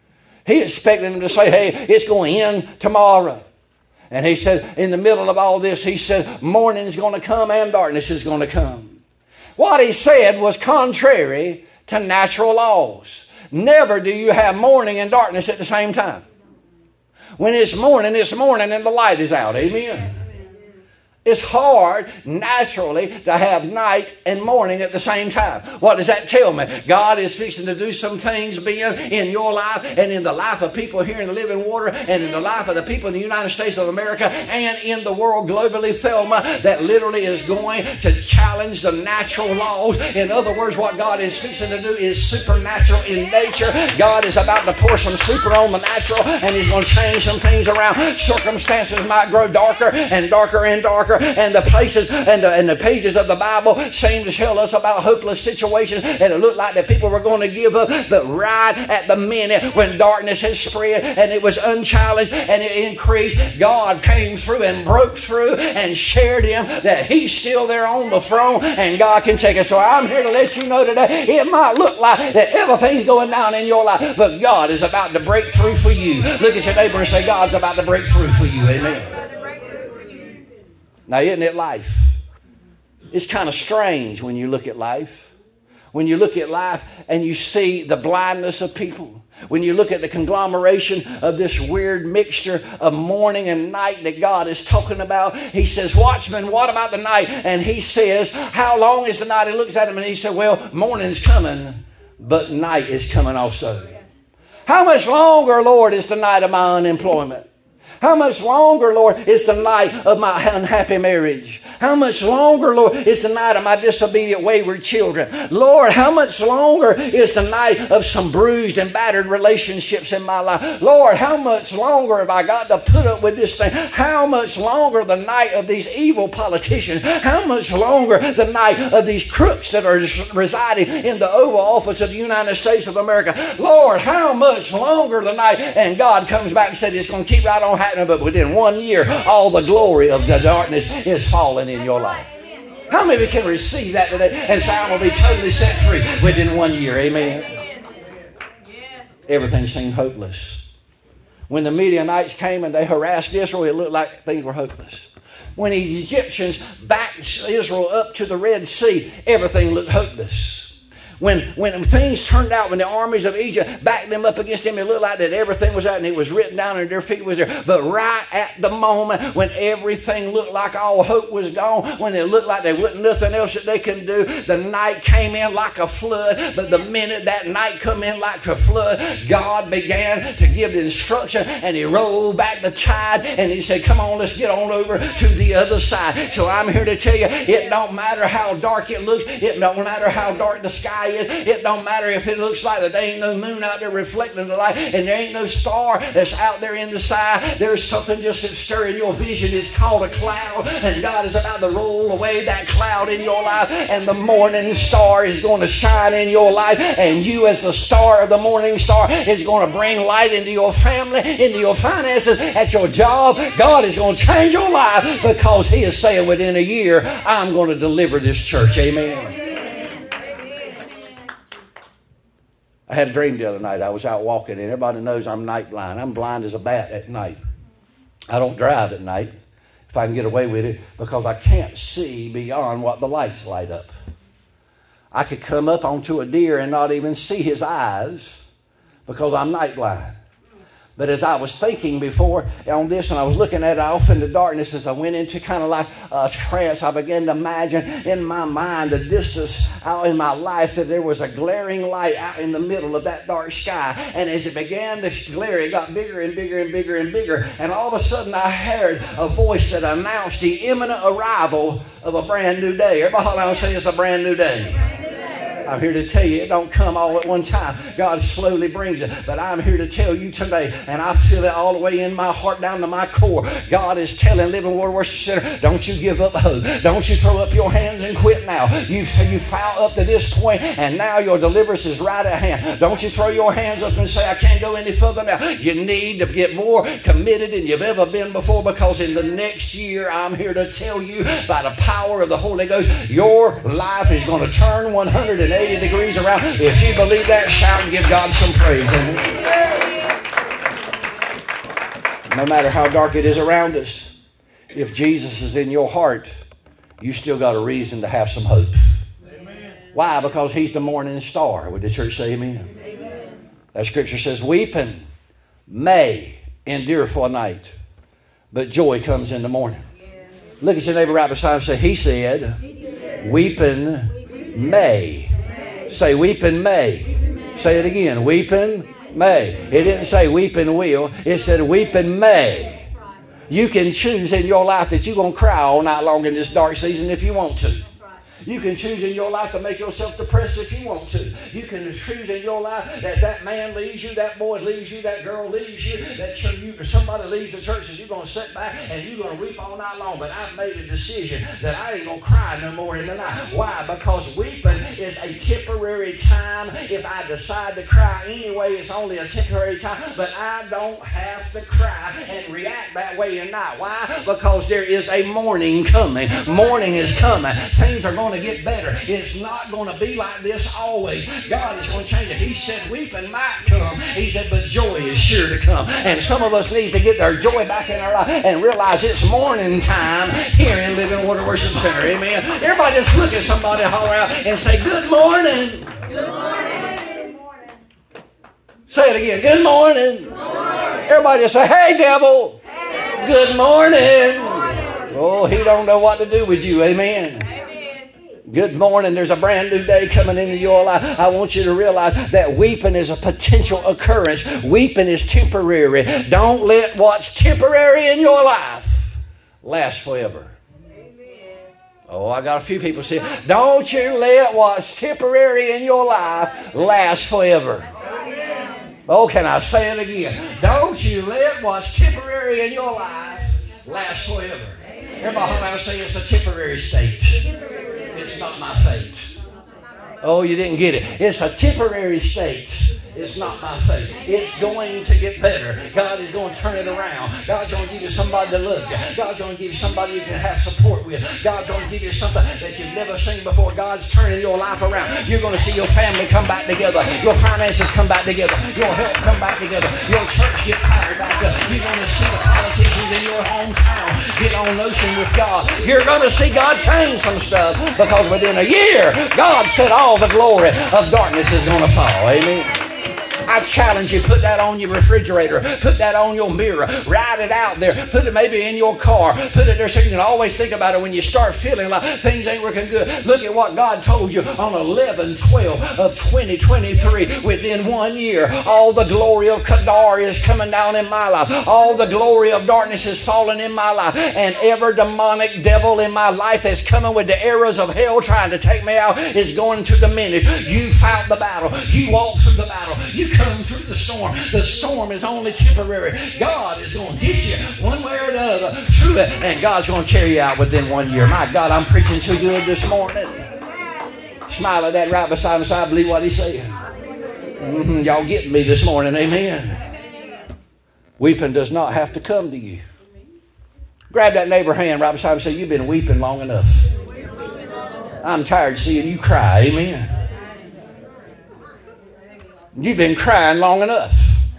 He expected them to say, hey, it's going to end tomorrow. And he said, in the middle of all this, he said, morning's going to come and darkness is going to come. What he said was contrary to natural laws. Never do you have morning and darkness at the same time. When it's morning, it's morning and the light is out. Amen. It's hard naturally to have night and morning at the same time. What does that tell me? God is fixing to do some things being in your life and in the life of people here in the living water and in the life of the people in the United States of America and in the world globally, Thelma, that literally is going to challenge the natural laws. In other words, what God is fixing to do is supernatural in nature. God is about to pour some super on the natural, and He's going to change some things around. Circumstances might grow darker and darker and darker. And the places and the, and the pages of the Bible seem to tell us about hopeless situations, and it looked like that people were going to give up. But right at the minute when darkness had spread and it was unchallenged and it increased, God came through and broke through and shared Him that He's still there on the throne and God can take it. So I'm here to let you know today, it might look like that everything's going down in your life, but God is about to break through for you. Look at your neighbor and say, God's about to break through for you. Amen. Now, isn't it life? It's kind of strange when you look at life. When you look at life and you see the blindness of people. When you look at the conglomeration of this weird mixture of morning and night that God is talking about. He says, watchman, what about the night? And he says, how long is the night? He looks at him and he said, well, morning's coming, but night is coming also. How much longer, Lord, is the night of my unemployment? How much longer, Lord, is the night of my unhappy marriage? How much longer, Lord, is the night of my disobedient, wayward children? Lord, how much longer is the night of some bruised and battered relationships in my life? Lord, how much longer have I got to put up with this thing? How much longer the night of these evil politicians? How much longer the night of these crooks that are residing in the Oval Office of the United States of America? Lord, how much longer the night? And God comes back and said it's going to keep right on happening. But within one year, all the glory of the darkness is falling in your life. How many can receive that today and say, I'm going to be totally set free within one year? Amen. Everything seemed hopeless. When the Midianites came and they harassed Israel, it looked like things were hopeless. When the Egyptians backed Israel up to the Red Sea, everything looked hopeless. When, when things turned out, when the armies of Egypt backed them up against him, it looked like that everything was out and it was written down and their feet was there. But right at the moment when everything looked like all hope was gone, when it looked like there wasn't nothing else that they could do, the night came in like a flood. But the minute that night come in like a flood, God began to give the instruction and He rolled back the tide and He said, come on, let's get on over to the other side. So I'm here to tell you, it don't matter how dark it looks. It don't matter how dark the sky is. It don't matter if it looks like that there ain't no moon out there reflecting the light and there ain't no star that's out there in the sky. There's something just that's stirring your vision. It's called a cloud, and God is about to roll away that cloud in your life, and the morning star is going to shine in your life, and you as the star of the morning star is going to bring light into your family, into your finances, at your job. God is going to change your life because He is saying within a year, I'm going to deliver this church. Amen. I had a dream the other night. I was out walking, and everybody knows I'm night blind. I'm blind as a bat at night. I don't drive at night if I can get away with it because I can't see beyond what the lights light up. I could come up onto a deer and not even see his eyes because I'm night blind. But as I was thinking before on this and I was looking at it off in the darkness as I went into kind of like a trance, I began to imagine in my mind the distance out in my life that there was a glaring light out in the middle of that dark sky. And as it began to glare, it got bigger and bigger and bigger and bigger. And all of a sudden I heard a voice that announced the imminent arrival of a brand new day. Everybody hold on and say it's a brand new day. I'm here to tell you, it don't come all at one time. God slowly brings it. But I'm here to tell you today, and I feel it all the way in my heart down to my core. God is telling Living Word Worship Center, don't you give up hope. Don't you throw up your hands and quit now. You you foul up to this point, and now your deliverance is right at hand. Don't you throw your hands up and say, I can't go any further now. You need to get more committed than you've ever been before, because in the next year, I'm here to tell you, by the power of the Holy Ghost, your life is going to turn one hundred eighty degrees around. If you believe that, shout and give God some praise. Amen. No matter how dark it is around us, if Jesus is in your heart, you still got a reason to have some hope. Amen. Why? Because he's the morning star. Would the church say amen? Amen. That scripture says, weeping may endure for a night, but joy comes in the morning. Yes. Look at your neighbor right beside him and say, he said, he said weeping, weeping may. may. Say, weeping may. Weeping may. Say it again, weeping may. It didn't say weeping will. It said weeping may. You can choose in your life that you're going to cry all night long in this dark season if you want to. You can choose in your life to make yourself depressed if you want to. You can choose in your life that that man leaves you, that boy leaves you, that girl leaves you, that you, somebody leaves the church and you're going to sit back and you're going to weep all night long. But I've made a decision that I ain't going to cry no more in the night. Why? Because weeping is a temporary time. If I decide to cry anyway, it's only a temporary time. But I don't have to cry and react that way in night. Why? Because there is a morning coming. Morning is coming. Things are going to get better. It's not going to be like this always. God is going to change it. He said weeping might come. He said, but joy is sure to come. And some of us need to get their joy back in our life and realize it's morning time here in Living Water Worship Center. Amen. Everybody just look at somebody, holler out and say, good morning. Good morning. Say it again. Good morning. Good morning. Everybody just say, hey, devil. Hey. Good morning. Good morning. Oh, he don't know what to do with you. Amen. Good morning. There's a brand new day coming into your life. I want you to realize that weeping is a potential occurrence. Weeping is temporary. Don't let what's temporary in your life last forever. Amen. Oh, I got a few people saying, don't you let what's temporary in your life last forever. Amen. Oh, can I say it again? Don't you let what's temporary in your life last forever. Amen. Everybody hold out and say it's a temporary state. It's not my fate. Oh, you didn't get it. It's a temporary state. It's not my fate. It's going to get better. God is going to turn it around. God's going to give you somebody to love you. God's going to give you somebody you can have support with. God's going to give you something that you've never seen before. God's turning your life around. You're going to see your family come back together. Your finances come back together. Your health come back together. Your church get fired back up. You're going to see the politicians in your hometown get on motion with God. You're going to see God change some stuff because within a year, God said all the glory of darkness is going to fall. Amen. I challenge you, put that on your refrigerator. Put that on your mirror. Write it out there. Put it maybe in your car. Put it there so you can always think about it when you start feeling like things ain't working good. Look at what God told you on eleven twelve of twenty twenty-three. Within one year, all the glory of Kedar is coming down in my life. All the glory of darkness is falling in my life. And every demonic devil in my life that's coming with the arrows of hell trying to take me out is going to diminish. You fought the battle. You walked through the battle. You come through the storm. The storm is only temporary. God is going to get you one way or another through it, and God's going to carry you out within one year. My God, I'm preaching too good this morning. Smile at that right beside him so I believe what he's saying. Mm-hmm. Y'all getting me this morning. Amen. Weeping does not have to come to you. Grab that neighbor hand right beside him and say, you've been weeping long enough. I'm tired of seeing you cry. Amen. You've been crying long enough.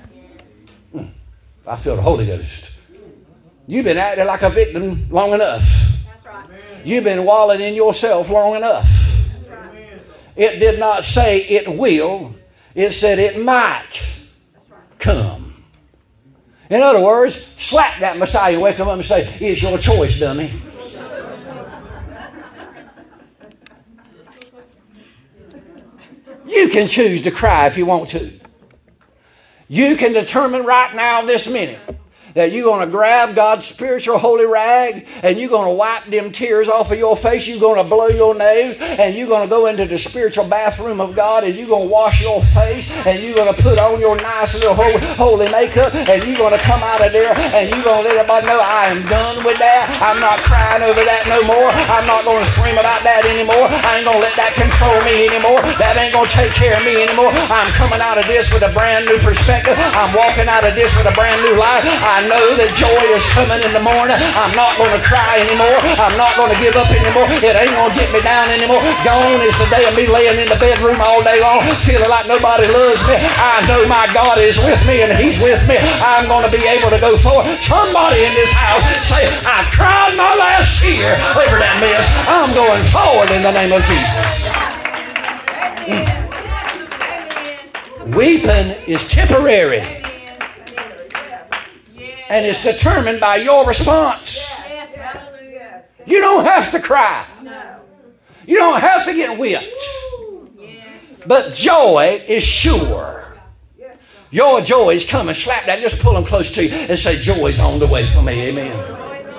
I feel the Holy Ghost. You've been acting like a victim long enough. That's right. You've been wallowing in yourself long enough. That's right. It did not say it will. It said it might come. In other words, slap that Messiah and wake him up and say, it's your choice, dummy. You can choose to cry if you want to. You can determine right now, this minute, that you're going to grab God's spiritual holy rag and you're going to wipe them tears off of your face. You're going to blow your nose and you're going to go into the spiritual bathroom of God and you're going to wash your face and you're going to put on your nice little holy, holy makeup and you're going to come out of there and you're going to let everybody know I am done with that. I'm not crying over that no more. I'm not going to scream about that anymore. I ain't going to let that control me anymore. That ain't going to take care of me anymore. I'm coming out of this with a brand new perspective. I'm walking out of this with a brand new life. I I know that joy is coming in the morning. I'm not going to cry anymore. I'm not going to give up anymore. It ain't going to get me down anymore. Gone is the day of me laying in the bedroom all day long, feeling like nobody loves me. I know my God is with me and He's with me. I'm going to be able to go forward. Somebody in this house say, I cried my last tear over that mess. I'm going forward in the name of Jesus. Mm. Weeping is temporary. And it's determined by your response. You don't have to cry. You don't have to get whipped. But joy is sure. Your joy is coming. Slap that. Just pull them close to you and say, joy's on the way for me. Amen.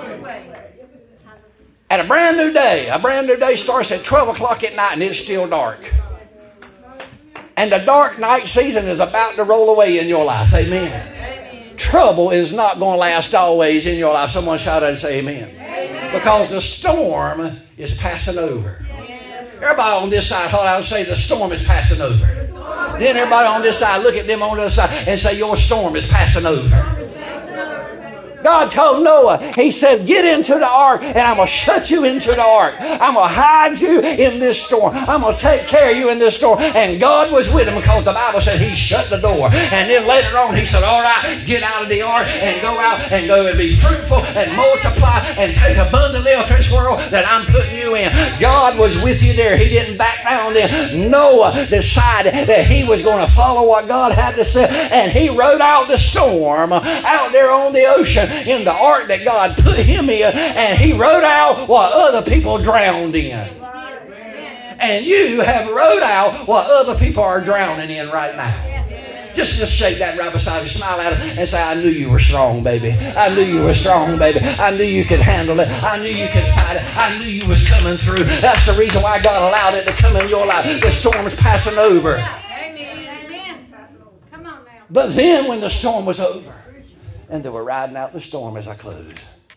At a brand new day, a brand new day starts at twelve o'clock at night and it's still dark. And the dark night season is about to roll away in your life. Amen. Trouble is not going to last always in your life. Someone shout out and say amen. Amen. Because the storm is passing over. Everybody on this side, hold out and say the storm is passing over. Then everybody on this side, look at them on the other side and say your storm is passing over. God told Noah, He said, get into the ark and I'm going to shut you into the ark. I'm going to hide you in this storm. I'm going to take care of you in this storm. And God was with him because the Bible said He shut the door. And then later on He said, all right, get out of the ark and go out and go and be fruitful and multiply and take abundantly of this world that I'm putting you in. God was with you there. He didn't back down then. Noah decided that he was going to follow what God had to say. And he rode out the storm out there on the ocean in the ark that God put him in, and he rode out what other people drowned in. And you have rode out what other people are drowning in right now. Just, just shake that right beside you, smile at him, and say, I knew you were strong, baby. I knew you were strong, baby. I knew you could handle it. I knew you could fight it. I knew you was coming through. That's the reason why God allowed it to come in your life. The storm is passing over. Amen. Come on now. But then when the storm was over, and they were riding out the storm as I close.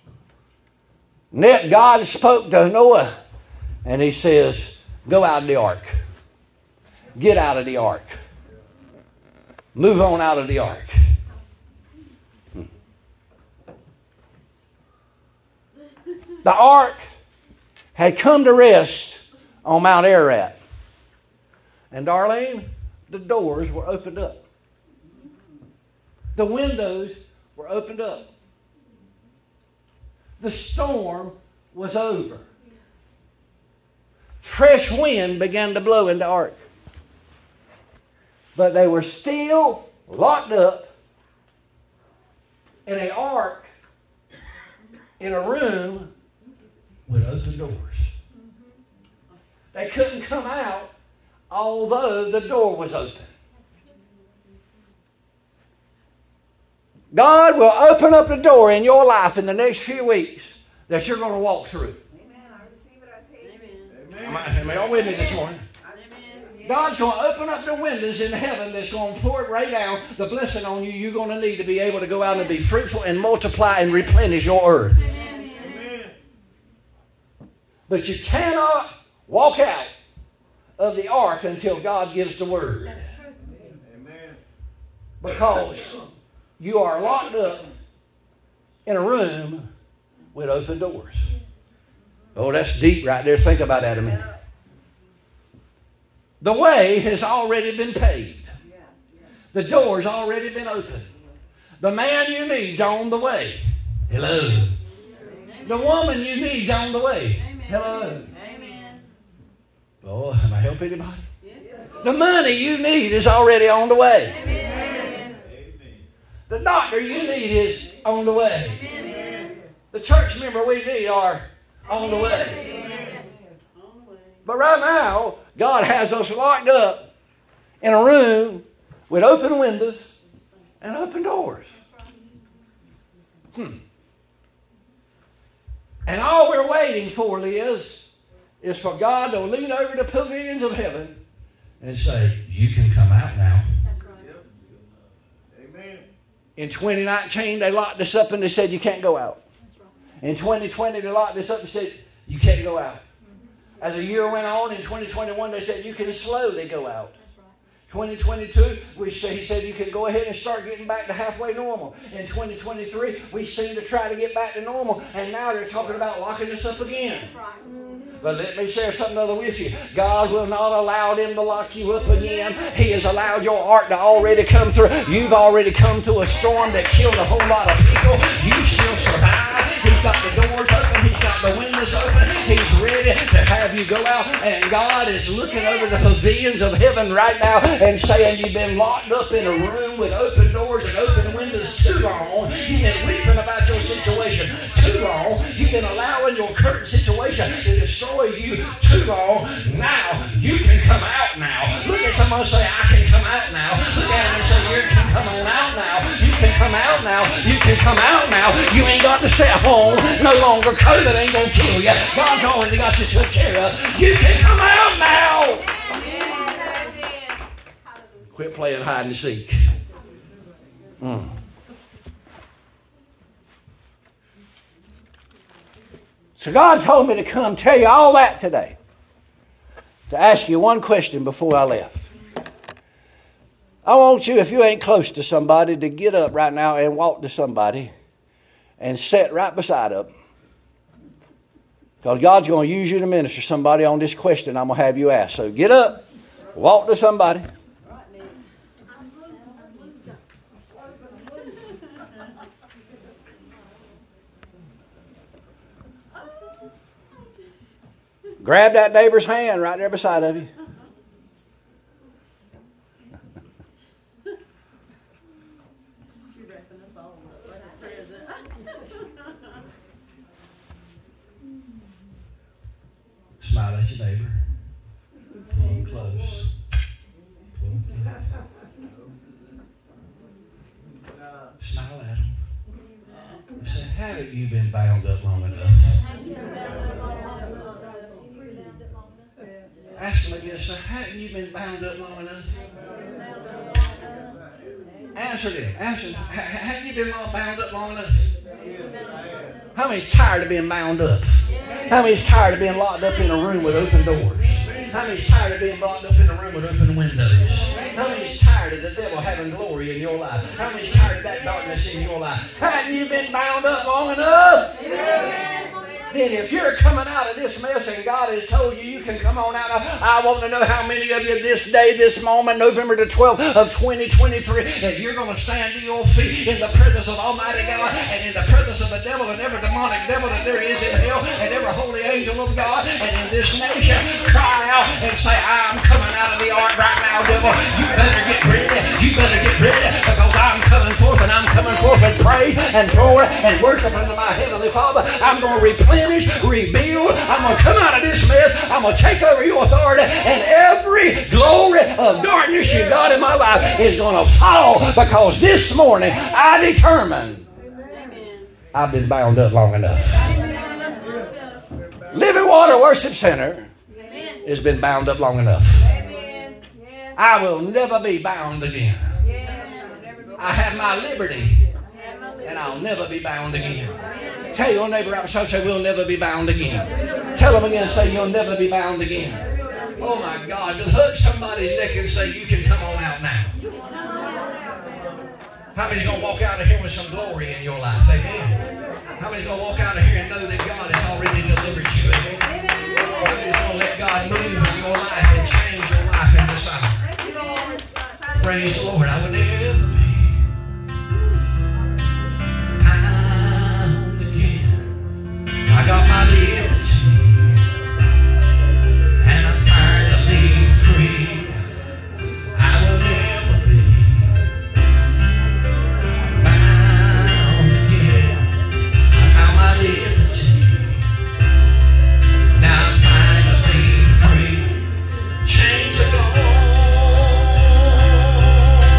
Net God spoke to Noah and He says, go out of the ark. Get out of the ark. Move on out of the ark. The ark had come to rest on Mount Ararat. And Darlene, the doors were opened up. The windows were opened up. The storm was over. Fresh wind began to blow in the ark. But they were still locked up in an ark in a room with open doors. They couldn't come out although the door was open. God will open up the door in your life in the next few weeks that you're going to walk through. Amen. I receive it. I take it. Amen. Am I all with me this morning? Amen. God's going to open up the windows in heaven that's going to pour it right down, the blessing on you you're going to need to be able to go out and be fruitful and multiply and replenish your earth. Amen. But you cannot walk out of the ark until God gives the word. Amen. Because you are locked up in a room with open doors. Oh, that's deep right there. Think about that a minute. The way has already been paved. The door's already been opened. The man you need's on the way. Hello. The woman you need's on the way. Hello. Oh, am I helping anybody? The money you need is already on the way. The doctor you need is on the way. Amen. The church member we need are on the way. Amen. But right now, God has us locked up in a room with open windows and open doors. Hmm. And all we're waiting for, Liz, is for God to lean over the pavilions of heaven and say, you can come out now. In twenty nineteen, they locked us up and they said, you can't go out. In twenty twenty, they locked us up and said, you can't go out. As the year went on, in twenty twenty-one, they said, you can slowly go out. twenty twenty-two, we say, he said you can go ahead and start getting back to halfway normal. In twenty twenty-three, we seem to try to get back to normal, and now they're talking about locking us up again. But let me share something other with you. God will not allow them to lock you up again. He has allowed your ark to already come through. You've already come through a storm that killed a whole lot of people. You still survived. He's got the doors open. He's got the windows open. He's ready to have you go out. And God is looking over the pavilions of heaven right now and saying, you've been locked up in a room with open doors and open windows too long. You've been weeping about your situation too long. You've been allowing your current situation to destroy you too long. Now you can come out now. Look at someone say, I can come out now. Look at him and say, you can come on out now. You can come out now. You can come out now. You ain't got to sit home no longer. COVID ain't going to kill you. God's already got you took care of. You can come out now. Quit playing hide and seek. Mm. So God told me to come tell you all that today. To ask you one question before I left. I want you, if you ain't close to somebody, to get up right now and walk to somebody and sit right beside them. Because God's going to use you to minister to somebody on this question I'm going to have you ask. So get up, walk to somebody. Grab that neighbor's hand right there beside of you. Smile at your neighbor. Pull him close. Pull him close. Smile at him. And say, haven't you been bound up long enough? Ask them again, say, haven't you been bound up long enough? Answer them. Answer them. Haven't you been bound up long enough? How many's tired of being bound up? How many's tired of being locked up in a room with open doors? How many's tired of being locked up in a room with open windows? How many's tired of the devil having glory in your life? How many's tired of that darkness in your life? Haven't you been bound up long enough? Then if you're coming out of this mess and God has told you you can come on out, I want to know how many of you this day, this moment, November the twelfth of twenty twenty-three, that you're going to stand to your feet in the presence of Almighty God and in the presence of the devil and every demonic devil that there is in hell and every holy angel of God and in this nation, cry out and say, I'm coming out of the ark right now, devil. You better get ready. You better get ready because I'm coming forth and I'm coming forth with praise and glory and worship unto my Heavenly Father. I'm going to replenish, rebuild. I'm going to come out of this mess. I'm going to take over your authority, and every glory of darkness you got in my life is going to fall because this morning I determined I've been bound up long enough. Living Water Worship Center has been bound up long enough. I will never be bound again. I have my liberty, and I'll never be bound again. Tell your neighbor right beside you, say, we'll never be bound again. Tell them again, say, you'll never be bound again. Oh my God, hug somebody's neck and say, you can come on out now. How many's going to walk out of here with some glory in your life? Amen. How many's going to walk out of here and know that God has already delivered you? Amen. How many's going to let God move in your life and change your life in this hour? Praise the Lord. I would never be. I got my liberty, and I'm finally free. I will never be bound again. I found my liberty, now I'm finally free. Chains are gone,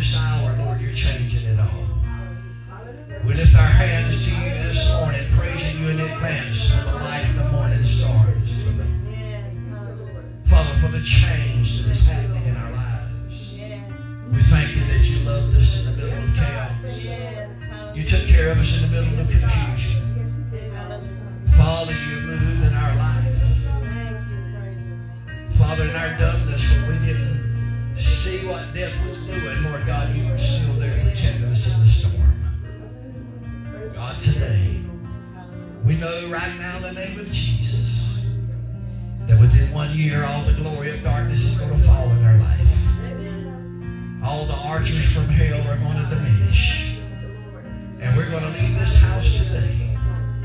this hour, Lord, you're changing it all. We lift our hands to you this morning, praising you in advance for the light of the morning stars. Father, for the change that is happening in our lives. We thank you that you loved us in the middle of chaos. You took care of us in the middle of confusion. Father, you moved in our life. Father, in our dumbness, when we didn't see what death was doing, Lord God, you were still there protecting us in the storm. God, today, we know right now in the name of Jesus that within one year, all the glory of darkness is going to fall in our life. All the archers from hell are going to diminish. And we're going to leave this house today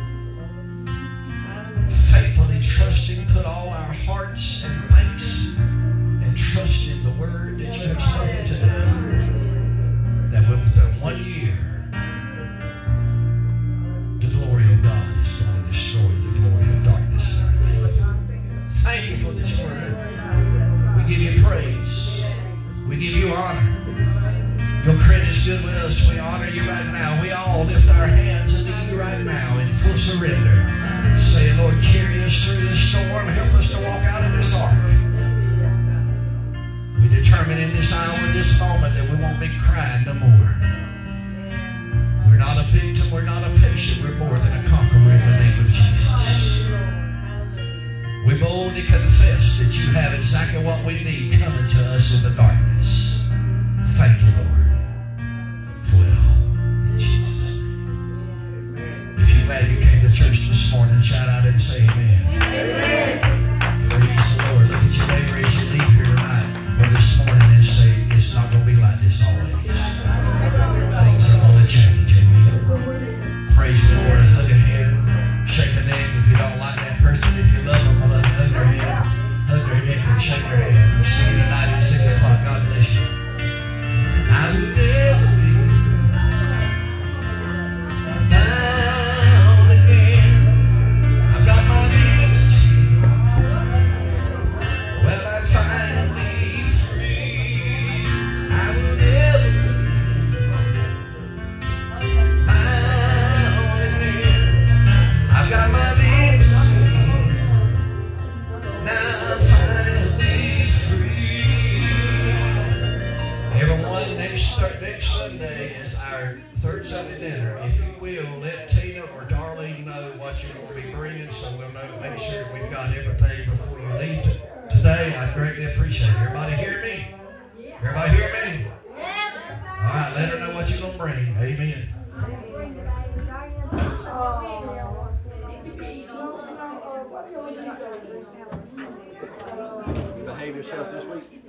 faithfully trusting, put all our hearts and thanks and trust in the word that you have spoken today. That within one year, the glory of God is going to destroy the glory of darkness in our life. Thank you for this word. We give you praise. We give you honor. Your credit stood with us. We honor you right now. We all lift our hands unto you right now in full surrender. Say, Lord, carry us through this storm. Help us to walk out of this ark. We determine in this hour, this moment, that we won't be crying no more. We're not a victim. We're not a patient. We're more than a conqueror in the name of Jesus. We boldly confess that you have exactly what we need coming to us in the darkness. Thank you, Lord. Glad you came to church this morning. Shout out and say amen. Amen. Praise the Lord. Look at your neighbor as you leave here tonight or this morning and say, it's not going to be like this always. Things are going to change. Amen. Praise the Lord. Hug a hand. Shake a neck. If you don't like that person, if you love them, hug their hand. Hug their neck and shake their hand. See you tonight at six o'clock. God bless you. I will never be bound again. I've got my liberty. Well, I'm finally free. I will never be bound again. I've got my liberty. Now I'm finally free. Everyone, next, next Sunday is our third Sunday dinner. If you will, let Tina or Darlene know what you're going to be bringing so we'll know, make sure we've got everything before you leave t- today. I greatly appreciate it. Everybody hear me? Everybody hear me? All right, let her know what you're going to bring. Amen. You behave yourself this week?